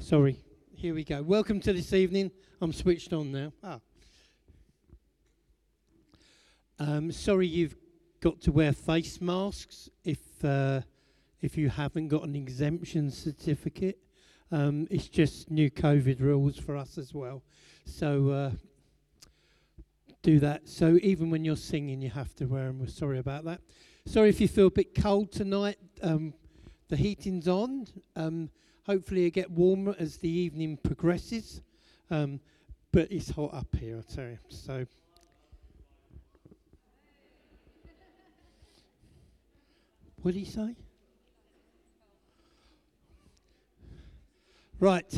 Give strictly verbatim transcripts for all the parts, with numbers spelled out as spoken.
Sorry, here we go. Welcome to this evening. I'm switched on now. Ah. Um, sorry you've got to wear face masks if uh, if you haven't got an exemption certificate. Um, it's just new COVID rules for us as well. So uh, do that. So even when you're singing, you have to wear them. We're sorry about that. Sorry if you feel a bit cold tonight. Um, the heating's on. Um, hopefully it get warmer as the evening progresses. Um, but it's hot up here, I tell you. So. What did he say? Right.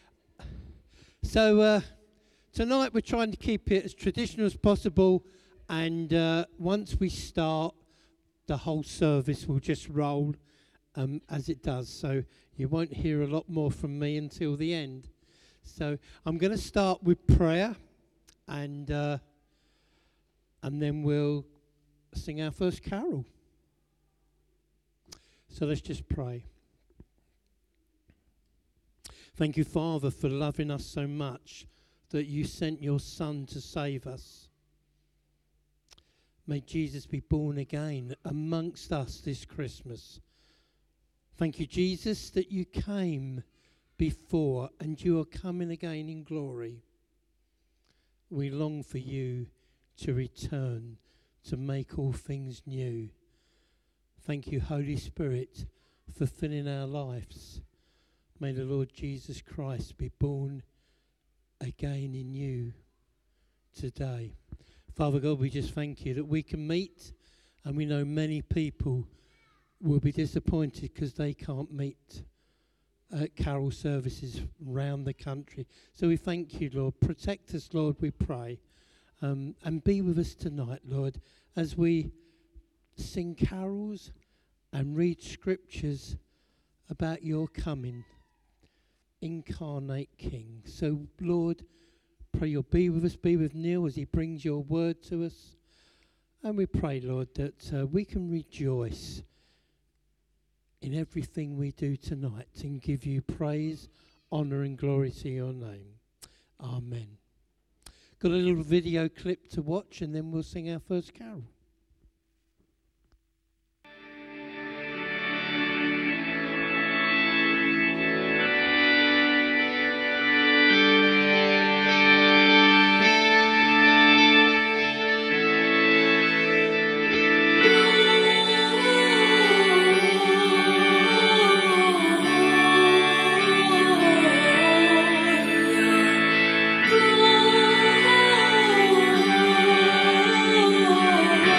So uh, tonight we're trying to keep it as traditional as possible, and uh, once we start, the whole service will just roll um, as it does. So you won't hear a lot more from me until the end. So I'm going to start with prayer, and uh, and then we'll sing our first carol. So let's just pray. Thank you, Father, for loving us so much that you sent your Son to save us. May Jesus be born again amongst us this Christmas. Thank you, Jesus, that you came before and you are coming again in glory. We long for you to return to make all things new. Thank you, Holy Spirit, for filling our lives. May the Lord Jesus Christ be born again in you today. Father God, we just thank you that we can meet, and we know many people will be disappointed because they can't meet at carol services around the country. So we thank you, Lord. Protect us, Lord, we pray. Um, and be with us tonight, Lord, as we sing carols and read scriptures about your coming, incarnate King. So, Lord, pray you'll be with us, be with Neil as he brings your word to us. And we pray, Lord, that uh, we can rejoice in everything we do tonight and give you praise, honour and glory to your name. Amen. Got a little video clip to watch and then we'll sing our first carol. Oh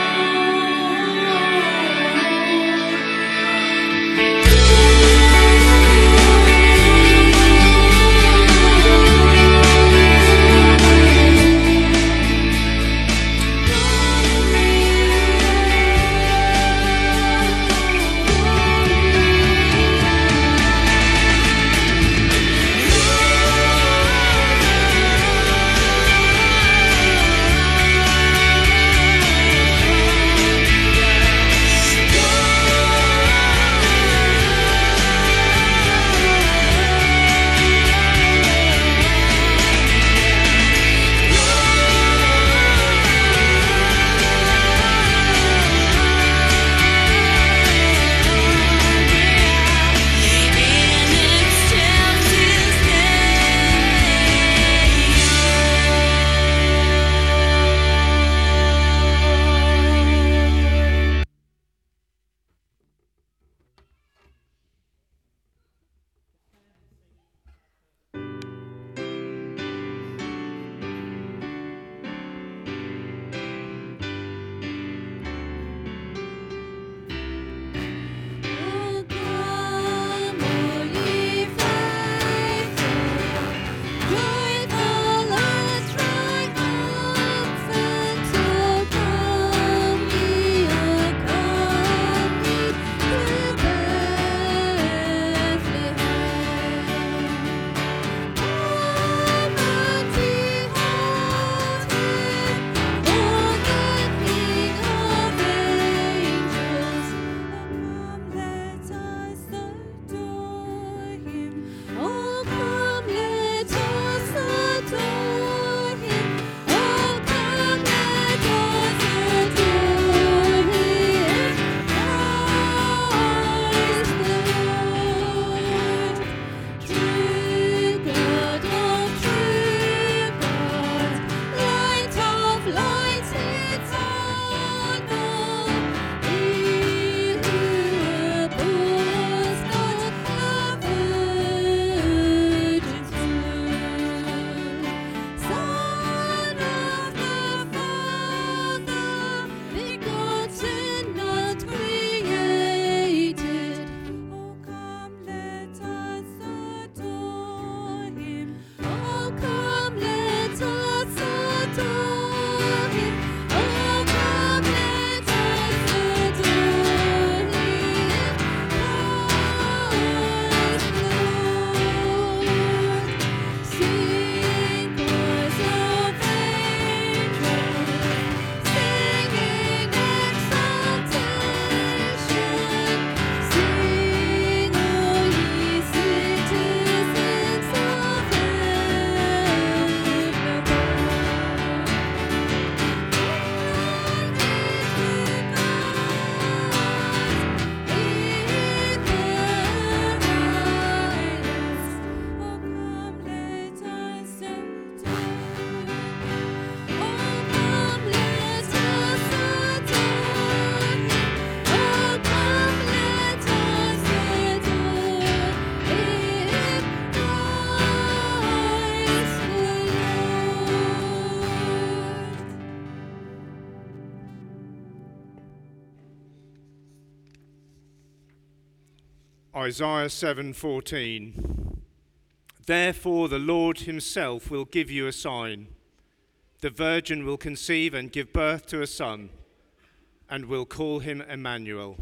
Isaiah seven fourteen. Therefore the Lord himself will give you a sign. The virgin will conceive and give birth to a son, and will call him Emmanuel.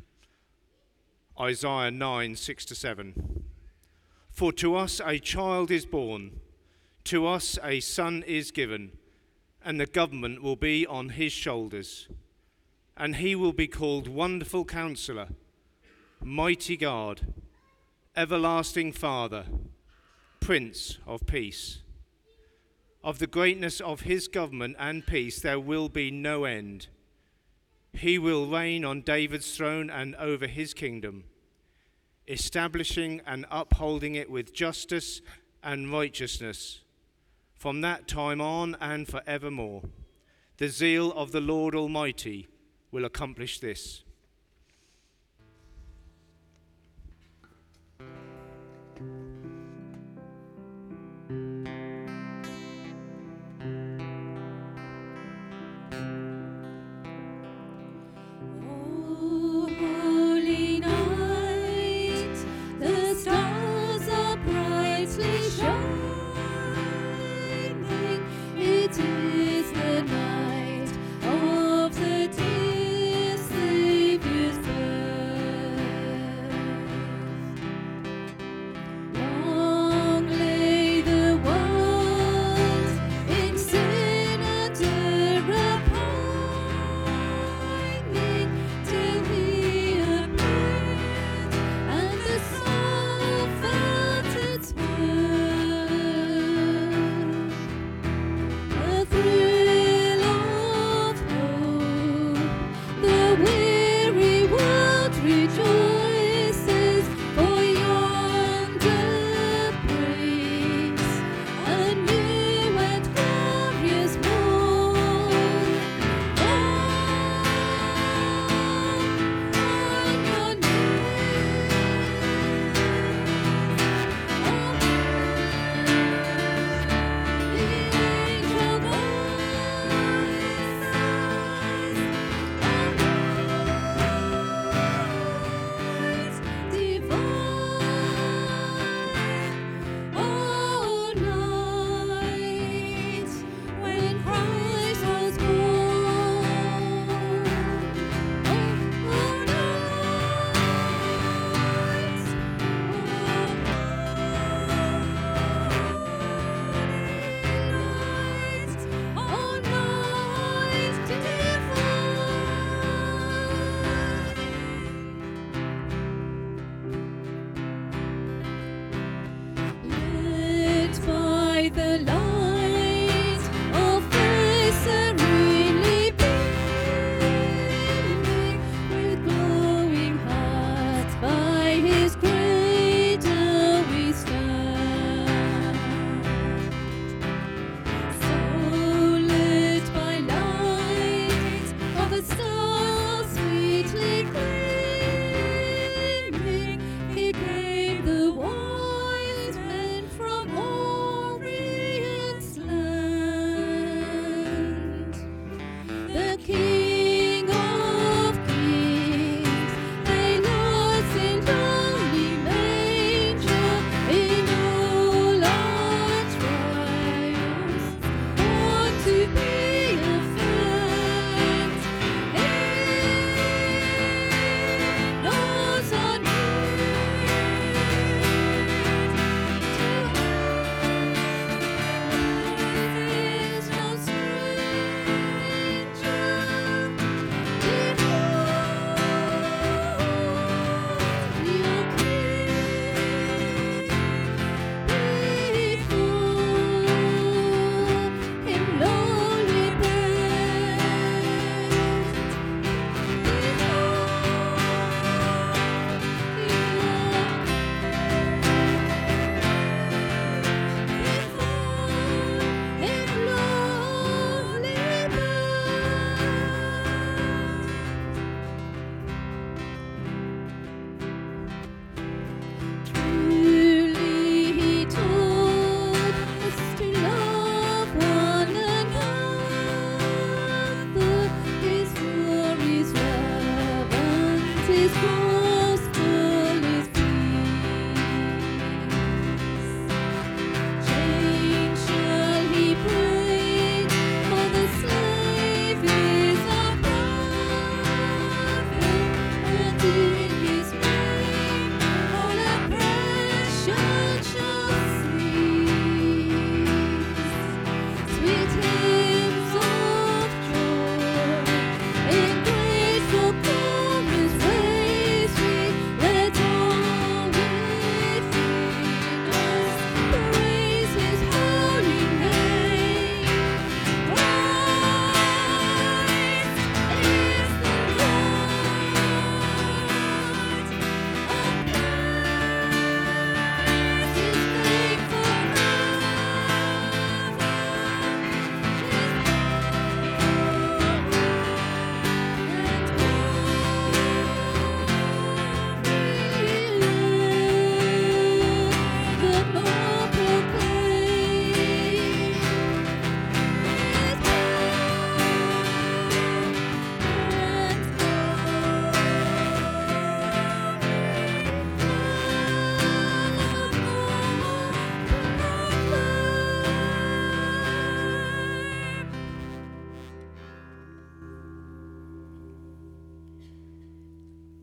Isaiah nine six to seven. For to us a child is born, to us a son is given, and the government will be on his shoulders. And he will be called Wonderful Counselor, Mighty God, Everlasting Father, Prince of Peace. Of the greatness of his government and peace there will be no end. He will reign on David's throne and over his kingdom, establishing and upholding it with justice and righteousness from that time on and forevermore. The zeal of the Lord Almighty will accomplish this. Light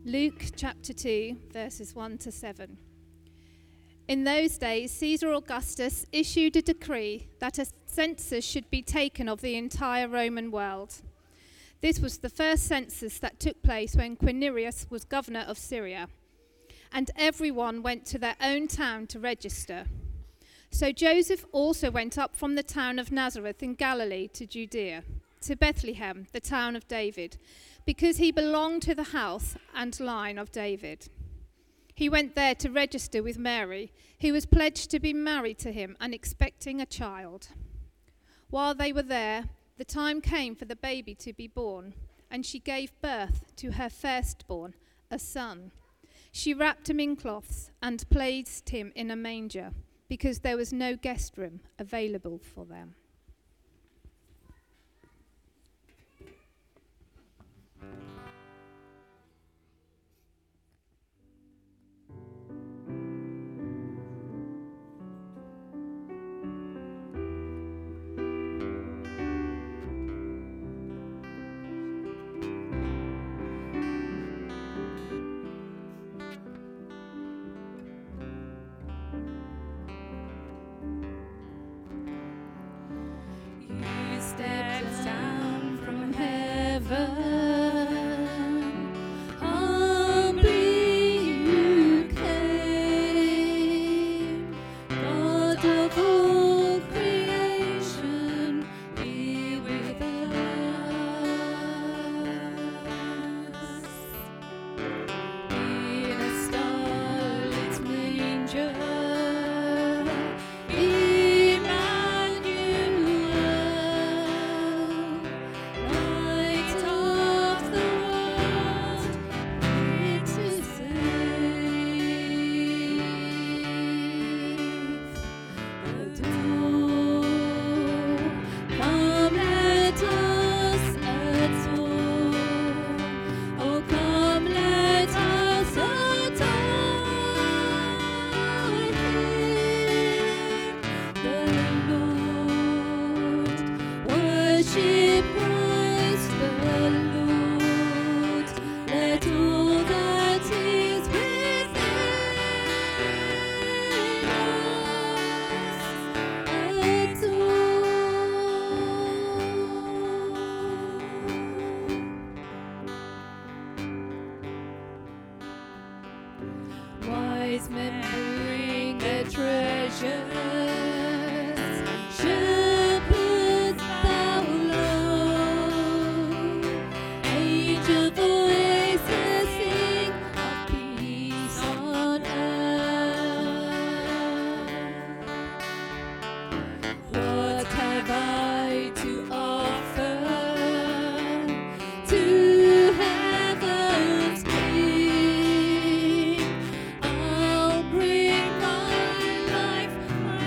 Luke chapter two, verses one to seven. In those days, Caesar Augustus issued a decree that a census should be taken of the entire Roman world. This was the first census that took place when Quirinius was governor of Syria, and everyone went to their own town to register. So Joseph also went up from the town of Nazareth in Galilee to Judea, to Bethlehem, the town of David, because he belonged to the house and line of David. He went there to register with Mary, who was pledged to be married to him and expecting a child. While they were there, the time came for the baby to be born, and she gave birth to her firstborn, a son. She wrapped him in cloths and placed him in a manger, because there was no guest room available for them. Steps down from heaven. wise men bring their treasures. Shepherds bow low. Angel voices sing of peace on earth. What have I to offer to heaven's King? I'll bring my life, my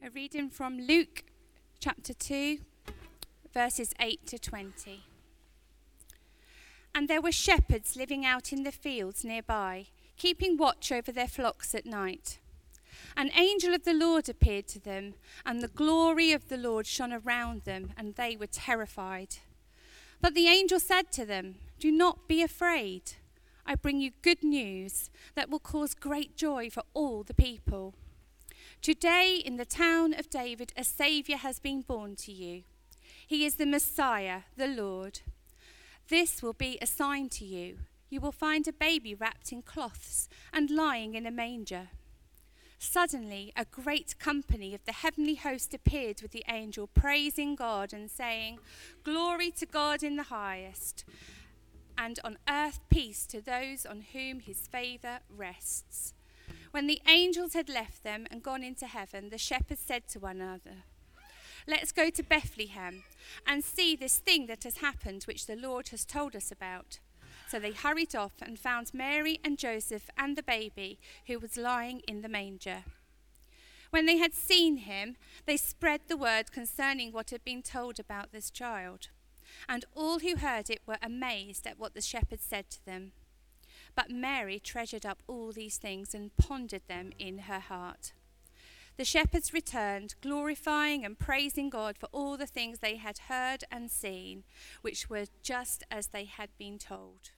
A reading from Luke chapter two, verses eight to twenty. And there were shepherds living out in the fields nearby, keeping watch over their flocks at night. An angel of the Lord appeared to them, and the glory of the Lord shone around them, and they were terrified. But the angel said to them, "Do not be afraid. I bring you good news that will cause great joy for all the people. Today in the town of David a Saviour has been born to you. He is the Messiah, the Lord. This will be a sign to you. You will find a baby wrapped in cloths and lying in a manger." Suddenly a great company of the heavenly host appeared with the angel, praising God and saying, "Glory to God in the highest, and on earth peace to those on whom his favour rests." When the angels had left them and gone into heaven, the shepherds said to one another, "Let's go to Bethlehem and see this thing that has happened, which the Lord has told us about." So they hurried off and found Mary and Joseph and the baby who was lying in the manger. When they had seen him, they spread the word concerning what had been told about this child. And all who heard it were amazed at what the shepherds said to them. But Mary treasured up all these things and pondered them in her heart. The shepherds returned, glorifying and praising God for all the things they had heard and seen, which were just as they had been told.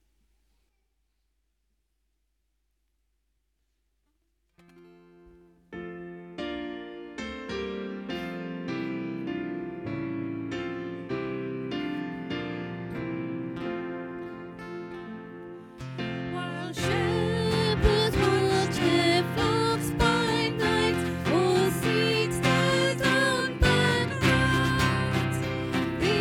While shepherds watch their flocks by night, all seeds stood on the ground. The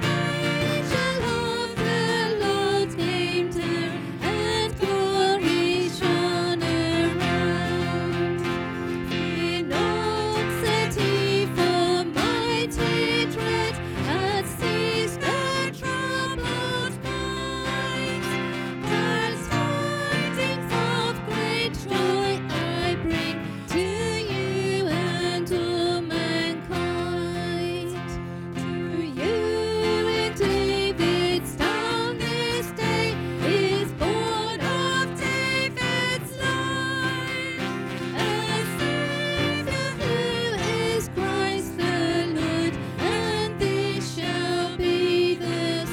angel of the Lord came down, and glory shone around. In anxiety for mighty dread had seized the troubled minds. As tidings of great joy I bring to you and all mankind. To you in David's town this day is born of David's line a Saviour who is Christ the Lord, and this shall be the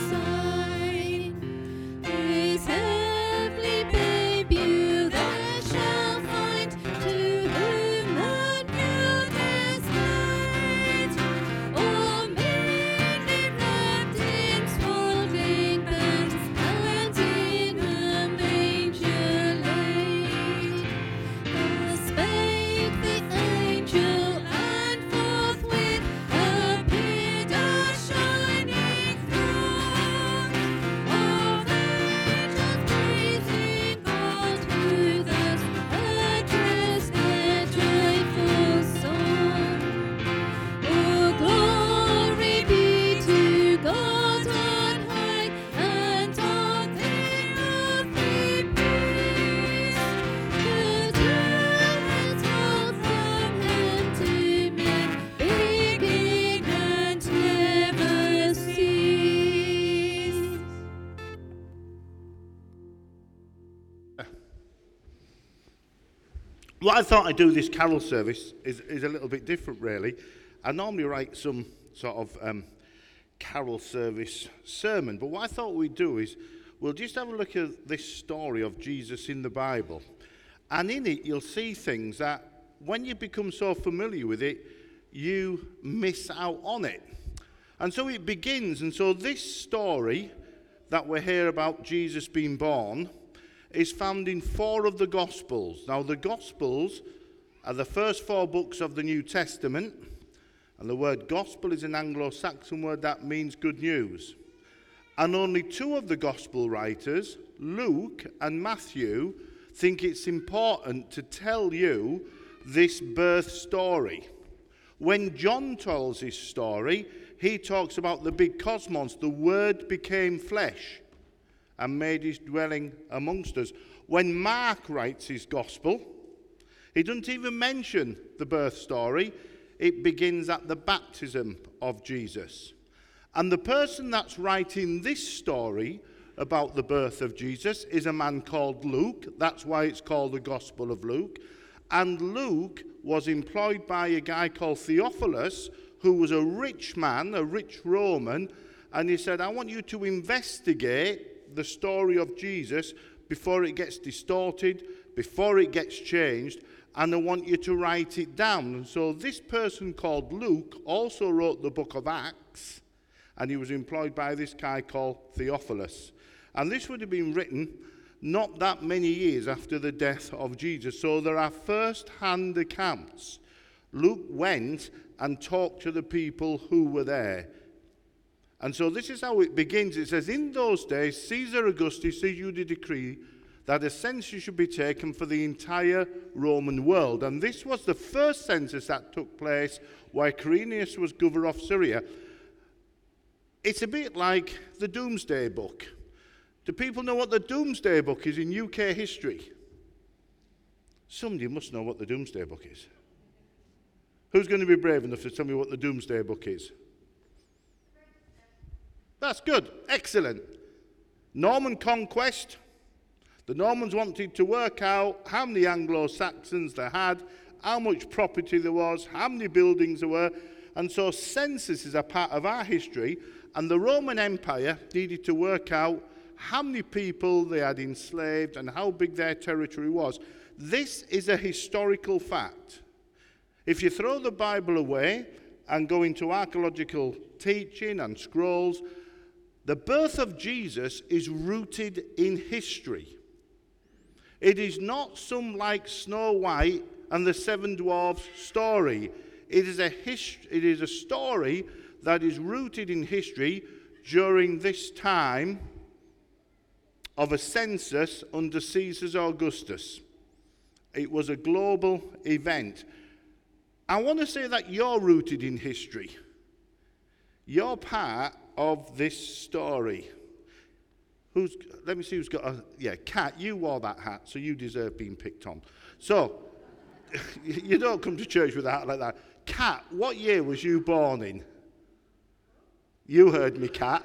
sign. This heavenly babe you there shall find, to whom the newness laid. All mainly wrapped in swaddling bands, and in a manger laid. Thus spake the angel, and forthwith appeared a shining throng of angels praising God, who thus addressed their joyful song. Oh, glory be to God on high, and on the earthly peace, goodwill told from hand to man, begin and never cease. What I thought I'd do this carol service is, is a little bit different, really. I normally write some sort of um, carol service sermon, but what I thought we'd do is we'll just have a look at this story of Jesus in the Bible. And in it, you'll see things that when you become so familiar with it, you miss out on it. And so it begins, and so this story that we hear about Jesus being born is found in four of the Gospels. Now, the Gospels are the first four books of the New Testament, and the word gospel is an Anglo-Saxon word that means good news. And only two of the Gospel writers, Luke and Matthew, think it's important to tell you this birth story. When John tells his story, he talks about the big cosmos. The Word became flesh and made his dwelling amongst us. When Mark writes his gospel, he doesn't even mention the birth story. it begins at the baptism of Jesus. And the person that's writing this story about the birth of Jesus is a man called Luke. That's why it's called the Gospel of Luke. And Luke was employed by a guy called Theophilus, who was a rich man, a rich Roman, and he said, I want you to investigate the story of Jesus before it gets distorted, before it gets changed, and I want you to write it down. And so this person called Luke also wrote the book of Acts, and he was employed by this guy called Theophilus. And this would have been written not that many years after the death of Jesus. So there are first-hand accounts. Luke went and talked to the people who were there. And so this is how it begins. It says, in those days, Caesar Augustus issued a decree that a census should be taken for the entire Roman world. And this was the first census that took place while Quirinius was governor of Syria. It's a bit like the Doomsday Book. Do people know what the Doomsday Book is in U K history? Somebody must know what the Doomsday Book is. Who's going to be brave enough to tell me what the Doomsday Book is? That's good. Excellent. Norman conquest. The Normans wanted to work out how many Anglo-Saxons they had, how much property there was, how many buildings there were. And so census is a part of our history. And the Roman Empire needed to work out how many people they had enslaved and how big their territory was. This is a historical fact. If you throw the Bible away and go into archaeological teaching and scrolls, the birth of Jesus is rooted in history. It is not some like Snow White and the Seven Dwarfs story. It is a hist- it is a story that is rooted in history during this time of a census under Caesar Augustus. It was a global event. I want to say that you're rooted in history. You're part of this story. Who's? Let me see who's got a... Yeah, Kat, you wore that hat, so you deserve being picked on. So, you don't come to church with a hat like that. Kat, what year was you born in? You heard me, Kat.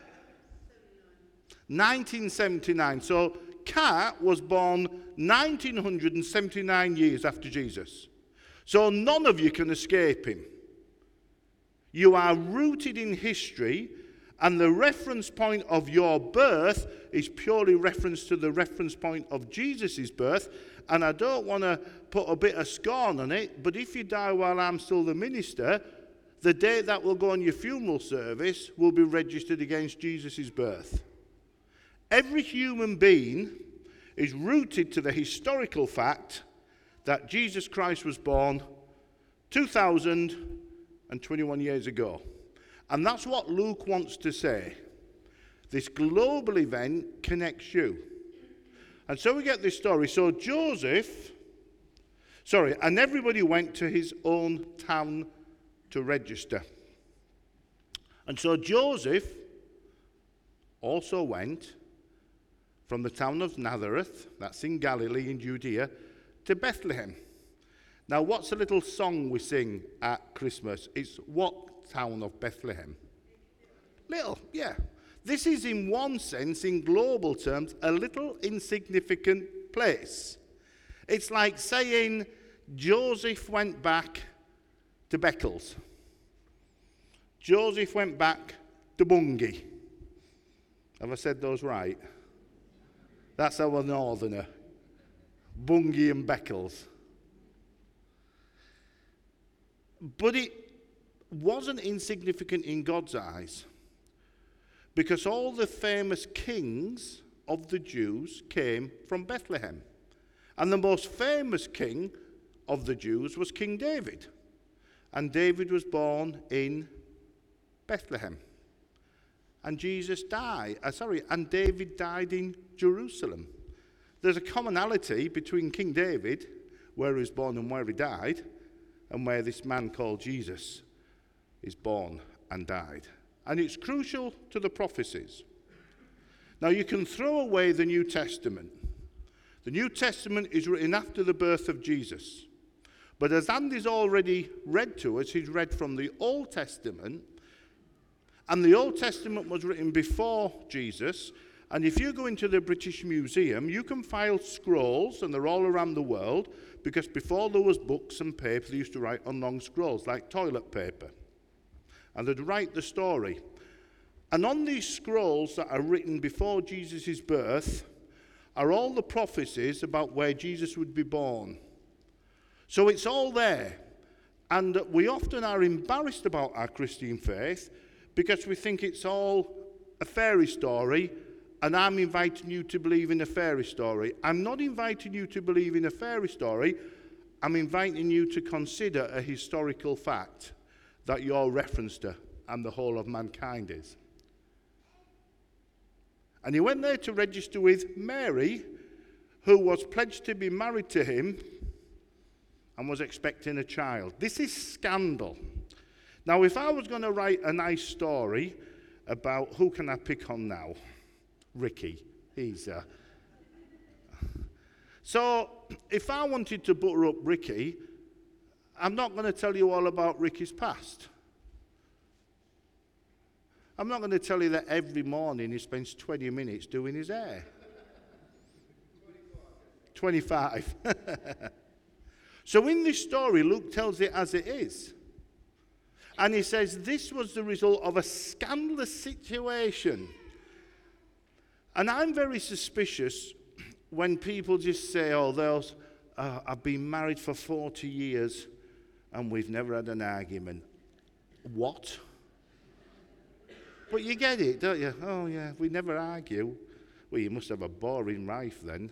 nineteen seventy-nine. So, Kat was born nineteen seventy-nine years after Jesus. So, none of you can escape him. You are rooted in history, and the reference point of your birth is purely reference to the reference point of Jesus' birth. And I don't want to put a bit of scorn on it, but if you die while I'm still the minister, the date that will go on your funeral service will be registered against Jesus' birth. Every human being is rooted to the historical fact that Jesus Christ was born two thousand twenty-one years ago. And that's what Luke wants to say. This global event connects you. And so we get this story. So Joseph, sorry, and everybody went to his own town to register. And so Joseph also went from the town of Nazareth, that's in Galilee in Judea, to Bethlehem. Now, what's a little song we sing at Christmas? It's what town of Bethlehem? Little, yeah. This is in one sense, in global terms, a little insignificant place. It's like saying Joseph went back to Beccles. Joseph went back to Bungay. Have I said those right? That's our northerner. Bungay and Beccles. But it wasn't insignificant in God's eyes, because all the famous kings of the Jews came from Bethlehem. And the most famous king of the Jews was King David. And David was born in Bethlehem. And Jesus died, uh, sorry, and David died in Jerusalem. There's a commonality between King David, where he was born and where he died, and where this man called Jesus is born and died. And it's crucial to the prophecies. Now, you can throw away the New Testament. The New Testament is written after the birth of Jesus. But as Andy's already read to us, he's read from the Old Testament, and the Old Testament was written before Jesus. And if you go into the British Museum, you can find scrolls, and they're all around the world, because before there was books and paper, they used to write on long scrolls, like toilet paper. And they'd write the story. And on these scrolls that are written before Jesus' birth are all the prophecies about where Jesus would be born. So it's all there. And we often are embarrassed about our Christian faith because we think it's all a fairy story, and I'm inviting you to believe in a fairy story. I'm not inviting you to believe in a fairy story. I'm inviting you to consider a historical fact that you're referenced to and the whole of mankind is. And he went there to register with Mary, who was pledged to be married to him and was expecting a child. This is scandal. Now, if I was going to write a nice story about, who can I pick on now? Ricky. He's uh... So, if I wanted to butter up Ricky, I'm not going to tell you all about Ricky's past. I'm not going to tell you that every morning he spends twenty minutes doing his hair. twenty-five. So in this story, Luke tells it as it is. And he says this was the result of a scandalous situation. And I'm very suspicious when people just say, oh, those, uh, I've been married for forty years and we've never had an argument. What? But you get it, don't you? Oh, yeah, we never argue. Well, you must have a boring life then.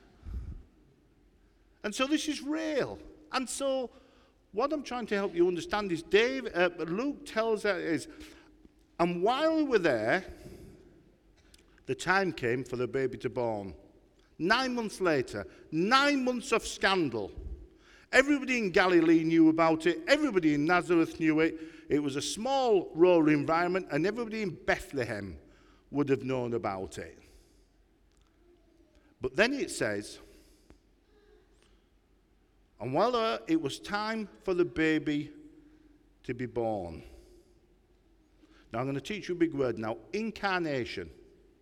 And so this is real. And so what I'm trying to help you understand is Dave, uh, Luke tells us is, and while we were there, the time came for the baby to born. Nine months later, nine months of scandal. Everybody in Galilee knew about it. Everybody in Nazareth knew it. It was a small rural environment, and everybody in Bethlehem would have known about it. But then it says, and while uh, it was time for the baby to be born. Now I'm going to teach you a big word now. Incarnation.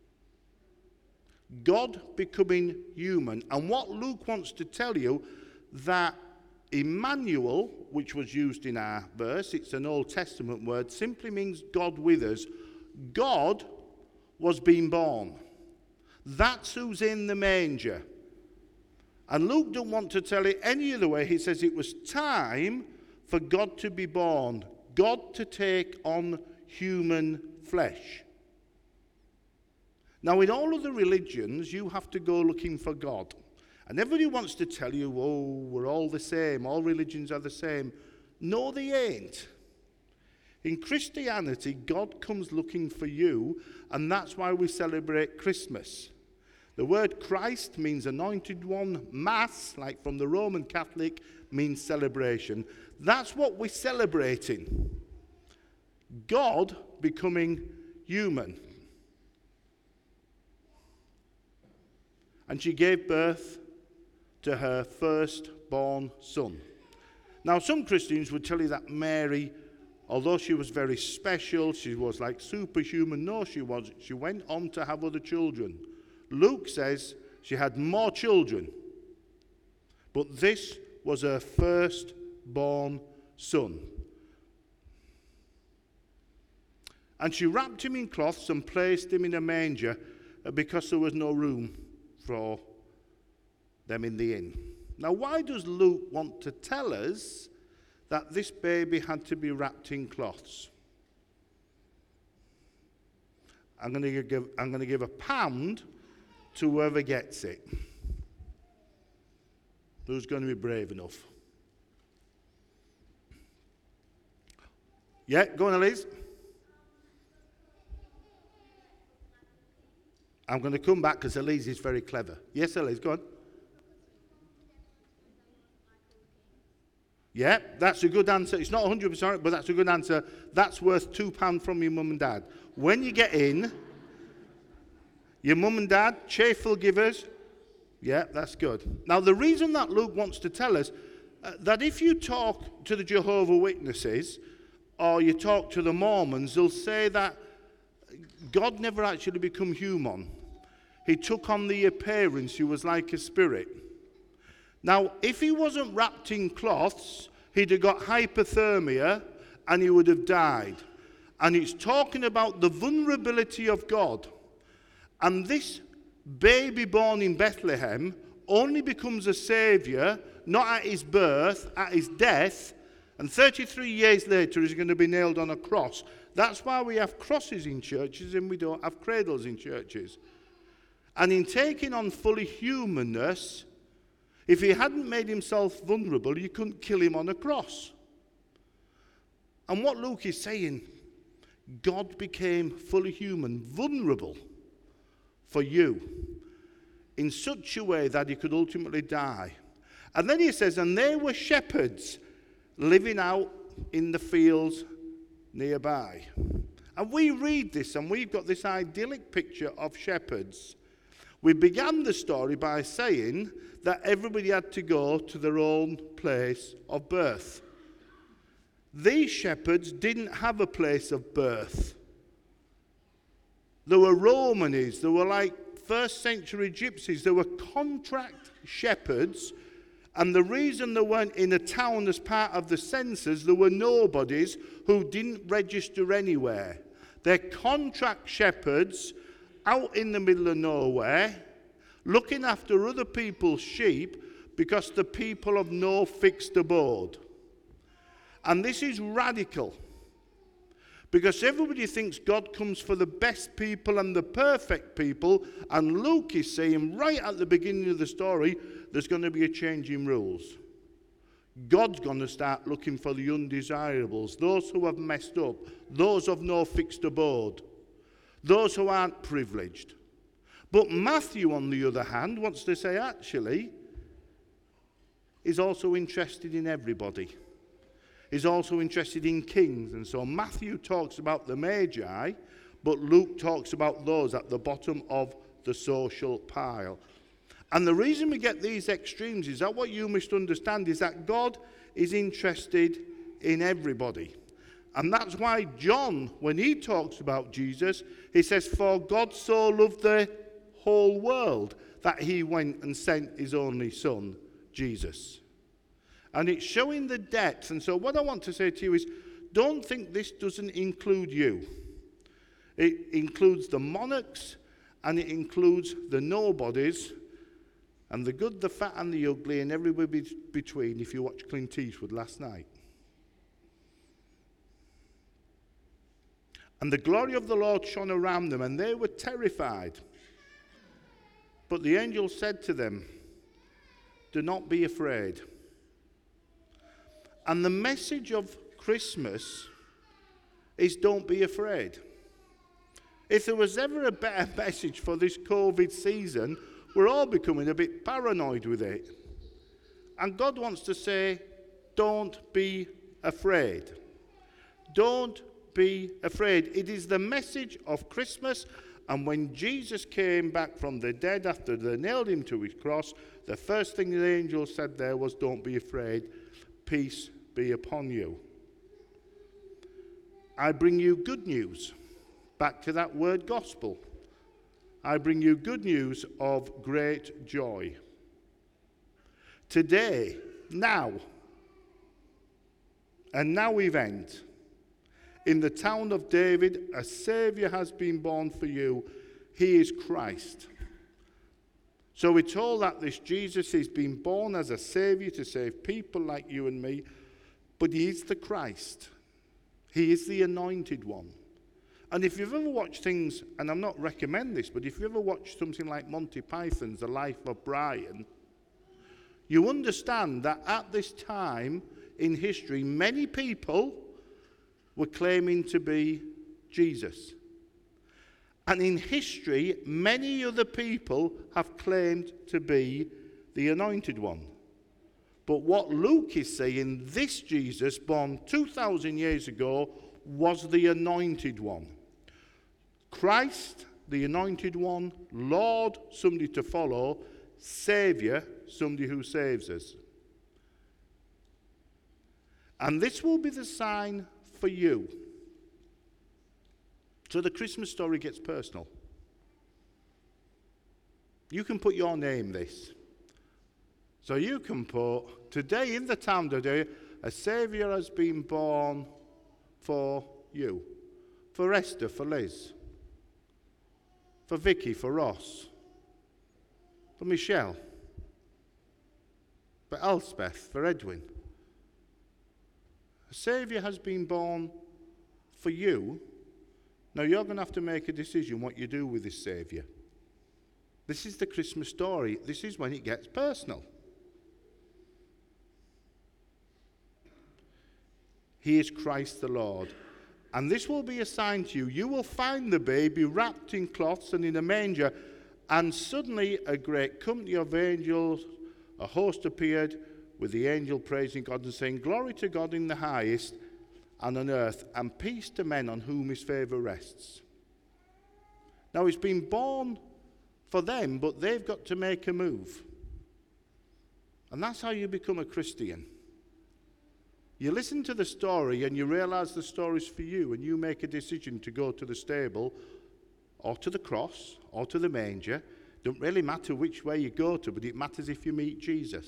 God becoming human. And what Luke wants to tell you, that Emmanuel, which was used in our verse, it's an Old Testament word, simply means God with us. God was being born. That's who's in the manger. And Luke don't want to tell it any other way. He says it was time for God to be born, God to take on human flesh. Now, in all other religions, you have to go looking for God. And everybody wants to tell you, oh, we're all the same, all religions are the same. No, they ain't. In Christianity, God comes looking for you, and that's why we celebrate Christmas. The word Christ means anointed one. Mass, like from the Roman Catholic, means celebration. That's what we're celebrating. God becoming human. And she gave birth to her firstborn son. Now, some Christians would tell you that Mary, although she was very special, she was like superhuman. No, she wasn't. She went on to have other children. Luke says she had more children, but this was her firstborn son. And she wrapped him in cloths and placed him in a manger because there was no room for them in the inn. Now, why does Luke want to tell us that this baby had to be wrapped in cloths? I'm going to give, I'm going to give a pound to whoever gets it. Who's going to be brave enough? Yeah, go on, Elise. I'm going to come back because Elise is very clever. Yes, Elise, go on. Yeah, that's a good answer. It's not one hundred percent, but that's a good answer. That's worth two pounds from your mum and dad. When you get in, your mum and dad, cheerful givers. Yeah, that's good. Now, the reason that Luke wants to tell us, uh, that if you talk to the Jehovah's Witnesses or you talk to the Mormons, they'll say that God never actually became human. He took on the appearance, he was like a spirit. Now, if he wasn't wrapped in cloths, he'd have got hypothermia and he would have died. And it's talking about the vulnerability of God. And this baby born in Bethlehem only becomes a saviour, not at his birth, at his death, and thirty-three years later he's going to be nailed on a cross. That's why we have crosses in churches and we don't have cradles in churches. And in taking on fully humanness, if he hadn't made himself vulnerable, you couldn't kill him on a cross. And what Luke is saying, God became fully human, vulnerable for you, in such a way that he could ultimately die. And then he says, and they were shepherds living out in the fields nearby. And we read this and we've got this idyllic picture of shepherds. We began the story by saying that everybody had to go to their own place of birth. These shepherds didn't have a place of birth. They were Romanis, they were like first century gypsies, they were contract shepherds, and the reason they weren't in a town as part of the census, they were nobodies who didn't register anywhere. They're contract shepherds out in the middle of nowhere, looking after other people's sheep because the people have no fixed abode. And this is radical, because everybody thinks God comes for the best people and the perfect people, and Luke is saying right at the beginning of the story, there's going to be a change in rules. God's going to start looking for the undesirables, those who have messed up, those of no fixed abode, those who aren't privileged. But Matthew, on the other hand, wants to say, actually, is also interested in everybody. Is also interested in kings. And so Matthew talks about the Magi, but Luke talks about those at the bottom of the social pile. And the reason we get these extremes is that what you must understand is that God is interested in everybody. And that's why John, when he talks about Jesus, he says, for God so loved the whole world that he went and sent his only son, Jesus. And it's showing the depth. And so what I want to say to you is, don't think this doesn't include you. It includes the monarchs, and it includes the nobodies, and the good, the fat, and the ugly, and everywhere be- between, if you watched Clint Eastwood last night. And the glory of the Lord shone around them, and they were terrified. But the angel said to them, do not be afraid. And the message of Christmas is don't be afraid. If there was ever a better message for this COVID season, we're all becoming a bit paranoid with it. And God wants to say, don't be afraid. Don't be afraid. It is the message of Christmas. And when Jesus came back from the dead after they nailed him to his cross, the first thing the angel said there was, don't be afraid. Peace be upon you. I bring you good news. Back to that word gospel. I bring you good news of great joy. Today, now, a now event. In the town of David, a Saviour has been born for you. He is Christ. So we're told that this Jesus has been born as a Saviour to save people like you and me, but he is the Christ. He is the anointed one. And if you've ever watched things, and I'm not recommending this, but if you ever watched something like Monty Python's The Life of Brian, you understand that at this time in history, many people were claiming to be Jesus. And in history, many other people have claimed to be the anointed one. But what Luke is saying, this Jesus, born two thousand years ago, was the anointed one. Christ, the anointed one, Lord, somebody to follow, Saviour, somebody who saves us. And this will be the sign for you. So the Christmas story gets personal. You can put your name this. So you can put, today in the town today, a Saviour has been born for you. For Esther, for Liz. For Vicky, for Ross. For Michelle. For Elspeth, for Edwin. A Saviour has been born for you. Now you're going to have to make a decision what you do with this Saviour. This is the Christmas story. This is when it gets personal. He is Christ the Lord. And this will be a sign to you. You will find the baby wrapped in cloths and in a manger. And suddenly a great company of angels, a host appeared with the angel praising God and saying, "Glory to God in the highest, and on earth, and peace to men on whom his favour rests." Now he's been born for them, but they've got to make a move. And that's how you become a Christian. You listen to the story and you realise the story's for you, and you make a decision to go to the stable or to the cross or to the manger. Don't really matter which way you go to, but it matters if you meet Jesus.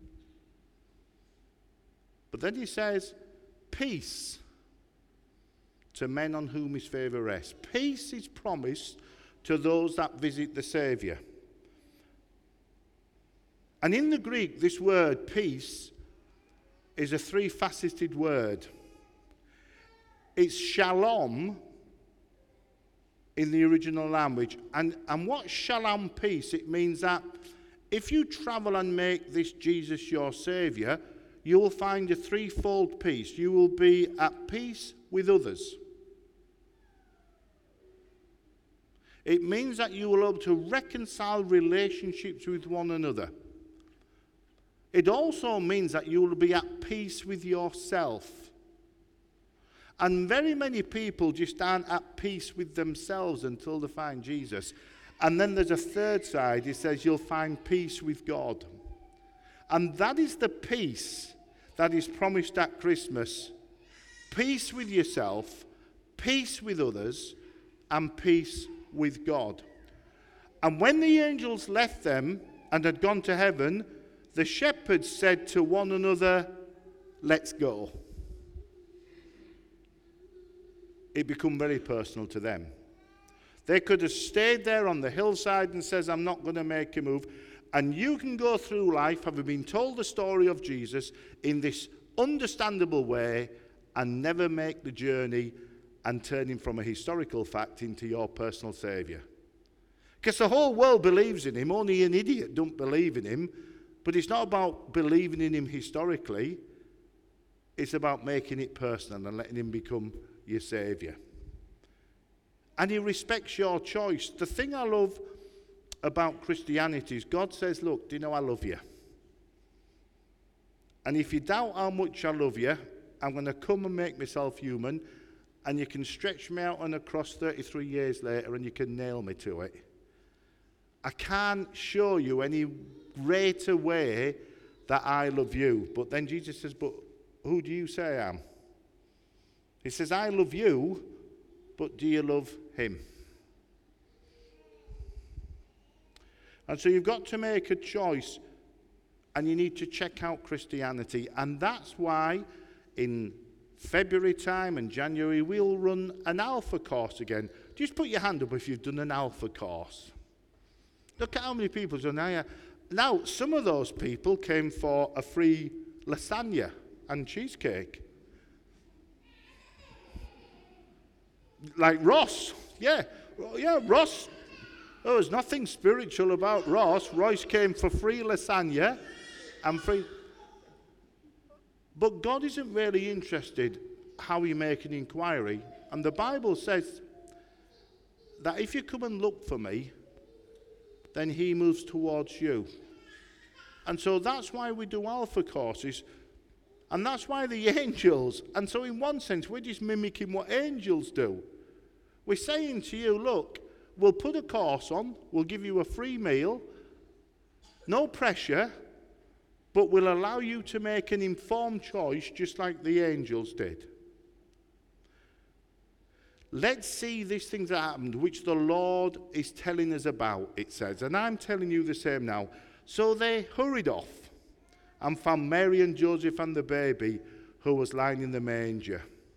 But then he says, peace to men on whom his favour rests. Peace is promised to those that visit the Saviour. And in the Greek, this word, peace, is a three-faceted word. It's shalom in the original language. And, and what shalom peace? It means that if you travel and make this Jesus your Saviour, you will find a threefold peace. You will be at peace with others. It means that you will be able to reconcile relationships with one another. It also means that you will be at peace with yourself. And very many people just aren't at peace with themselves until they find Jesus. And then there's a third side. It says you'll find peace with God. And that is the peace that is promised at Christmas. Peace with yourself, peace with others, and peace with God. And when the angels left them and had gone to heaven, the shepherds said to one another, "Let's go." It became very personal to them. They could have stayed there on the hillside and says, "I'm not going to make a move." And you can go through life having been told the story of Jesus in this understandable way and never make the journey and turning from a historical fact into your personal Saviour. Because the whole world believes in him, only an idiot don't believe in him. But it's not about believing in him historically. It's about making it personal and letting him become your Saviour. And he respects your choice. The thing I love about Christianity is God says, "Look, do you know I love you? And if you doubt how much I love you, I'm going to come and make myself human, and you can stretch me out on a cross thirty-three years later and you can nail me to it. I can't show you any greater way that I love you." But then Jesus says, "But who do you say I am?" He says, "I love you, but do you love him?" And so you've got to make a choice, and you need to check out Christianity. And that's why in February time and January we'll run an Alpha course again. Just put your hand up if you've done an Alpha course. Look at how many people have done that. Now, some of those people came for a free lasagna and cheesecake. Like Ross. Yeah, yeah, Ross. There was nothing spiritual about Ross. Royce came for free lasagna and free. But God isn't really interested how you make an inquiry. And the Bible says that if you come and look for me, then he moves towards you. And so that's why we do Alpha courses. And that's why the angels, and so in one sense, we're just mimicking what angels do. We're saying to you, look, we'll put a course on, we'll give you a free meal, no pressure, but will allow you to make an informed choice just like the angels did. Let's see these things that happened, which the Lord is telling us about, it says. And I'm telling you the same now. So they hurried off and found Mary and Joseph and the baby who was lying in the manger.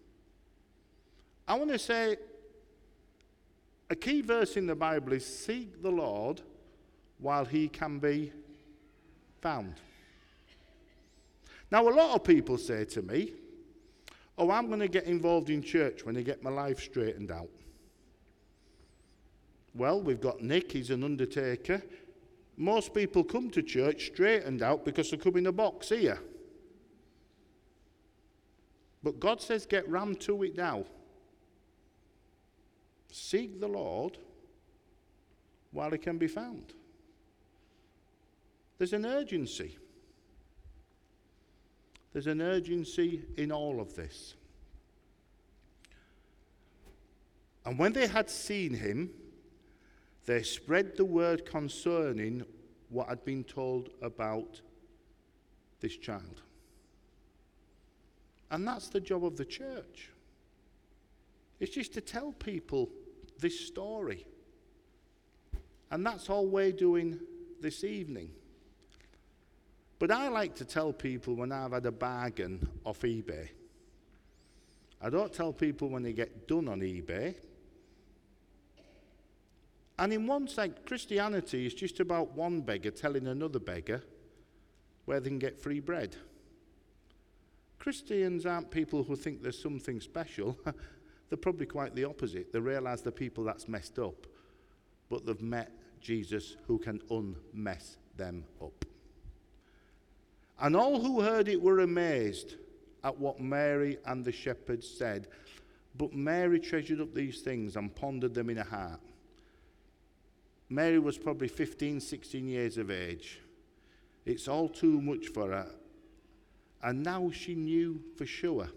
I want to say a key verse in the Bible is seek the Lord while he can be found. Now, a lot of people say to me, oh, I'm going to get involved in church when I get my life straightened out. Well, we've got Nick, he's an undertaker. Most people come to church straightened out because they come in a box here. But God says get rammed to it now. Seek the Lord while he can be found. There's an urgency. There's an urgency in all of this. And when they had seen him, they spread the word concerning what had been told about this child. And that's the job of the church. It's just to tell people this story. And that's all we're doing this evening. But I like to tell people when I've had a bargain off eBay. I don't tell people when they get done on eBay. And in one sense, Christianity is just about one beggar telling another beggar where they can get free bread. Christians aren't people who think there's something special. They're probably quite the opposite. They realise the people that's messed up, but they've met Jesus who can unmess them up. And all who heard it were amazed at what Mary and the shepherds said. But Mary treasured up these things and pondered them in her heart. Mary was probably fifteen, sixteen years of age. It's all too much for her. And now she knew for sure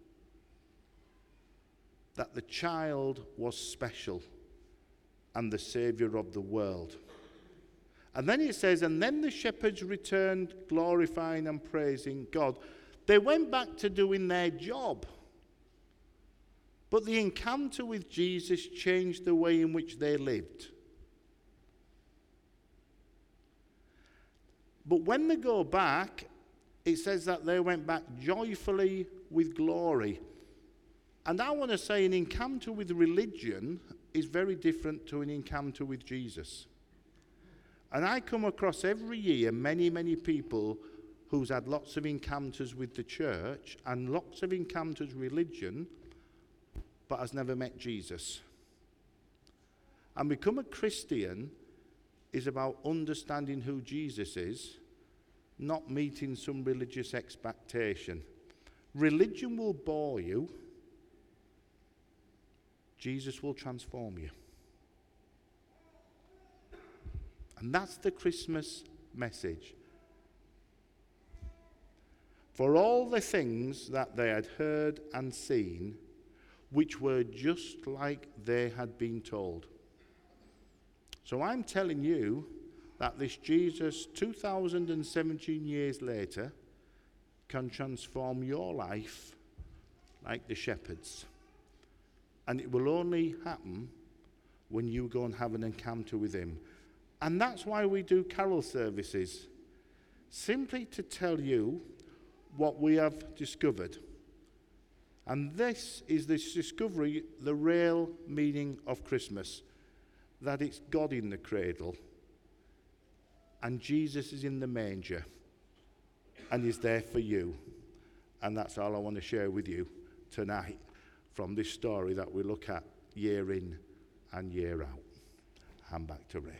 that the child was special and the Saviour of the world. And then it says, and then the shepherds returned, glorifying and praising God. They went back to doing their job. But the encounter with Jesus changed the way in which they lived. But when they go back, it says that they went back joyfully with glory. And I want to say an encounter with religion is very different to an encounter with Jesus. And I come across every year many, many people who's had lots of encounters with the church and lots of encounters with religion, but has never met Jesus. And become a Christian is about understanding who Jesus is, not meeting some religious expectation. Religion will bore you. Jesus will transform you. And that's the Christmas message. For all the things that they had heard and seen, which were just like they had been told. So I'm telling you that this Jesus, two thousand seventeen years later, can transform your life like the shepherds. And it will only happen when you go and have an encounter with him. And that's why we do carol services, simply to tell you what we have discovered. And this is this discovery, the real meaning of Christmas, that it's God in the cradle, and Jesus is in the manger, and he's there for you. And that's all I want to share with you tonight from this story that we look at year in and year out. Hand back to Ray.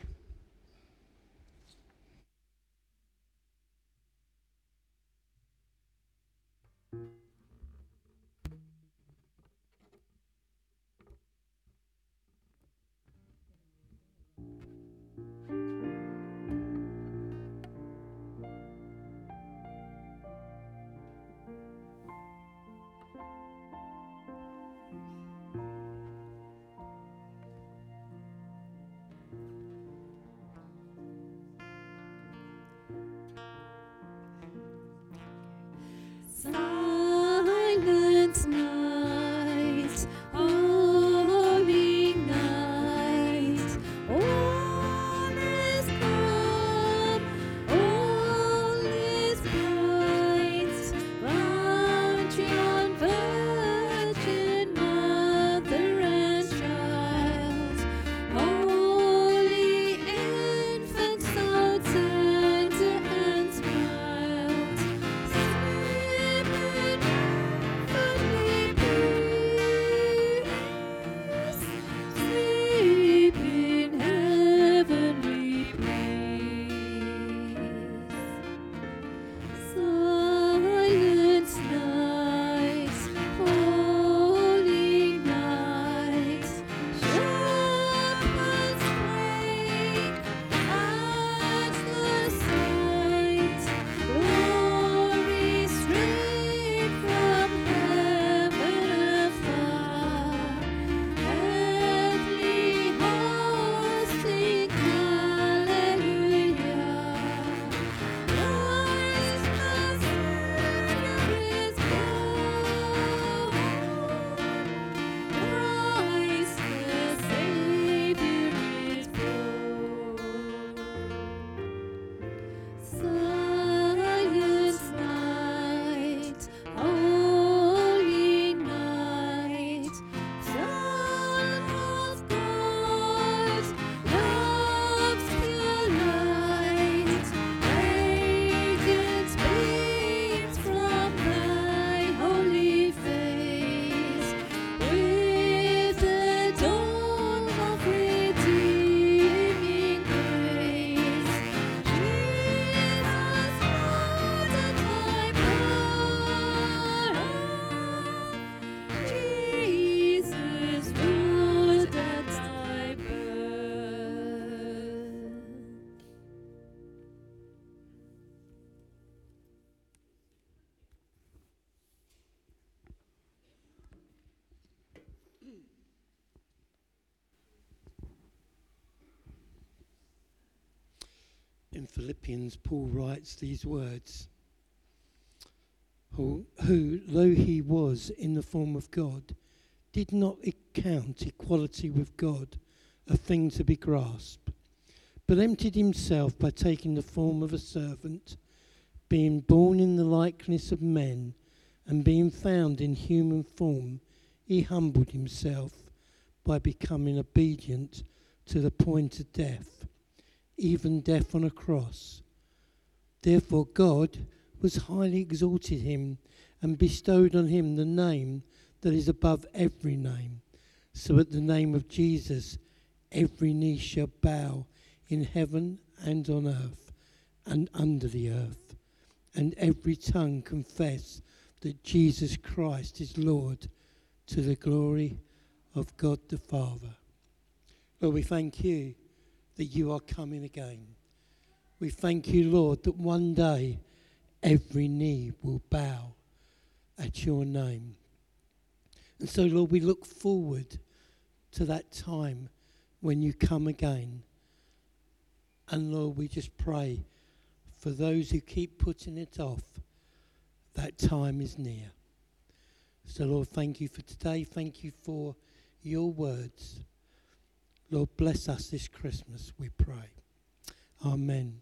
In Philippians, Paul writes these words, who, who, though he was in the form of God, did not count equality with God a thing to be grasped, but emptied himself by taking the form of a servant, being born in the likeness of men, and being found in human form, he humbled himself by becoming obedient to the point of death, even death on a cross. Therefore God was highly exalted him and bestowed on him the name that is above every name, so at the name of Jesus every knee shall bow in heaven and on earth and under the earth, and every tongue confess that Jesus Christ is Lord, to the glory of God the Father. Lord, we thank you that you are coming again. We thank you, Lord, that one day every knee will bow at your name. And so, Lord, we look forward to that time when you come again. And, Lord, we just pray for those who keep putting it off, that time is near. So, Lord, thank you for today. Thank you for your words. Lord, bless us this Christmas, we pray. Amen.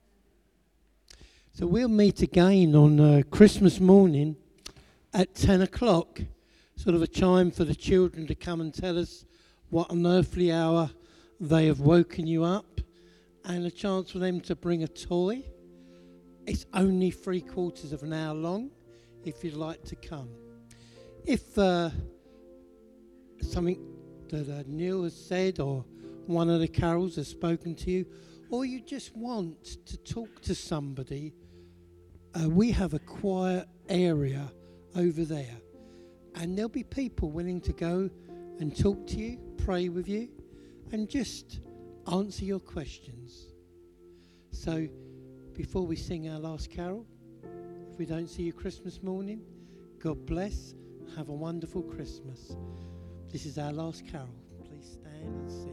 So we'll meet again on uh, Christmas morning at ten o'clock. Sort of a chime for the children to come and tell us what unearthly hour they have woken you up, and a chance for them to bring a toy. It's only three quarters of an hour long if you'd like to come. If uh, something that uh, Neil has said or one of the carols has spoken to you, or you just want to talk to somebody, uh, we have a quiet area over there, and there'll be people willing to go and talk to you, pray with you, and just answer your questions. So before we sing our last carol, if we don't see you Christmas morning, God bless, have a wonderful Christmas. This is our last carol. Please stand and sing.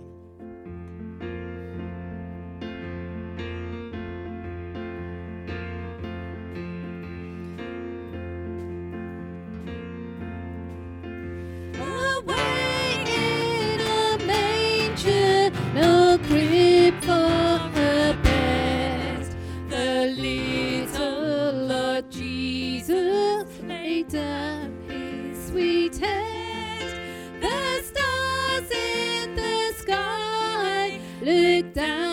Away in a manger, no crib for a bed, the little Lord Jesus laid down his sweet head. The stars in the sky look down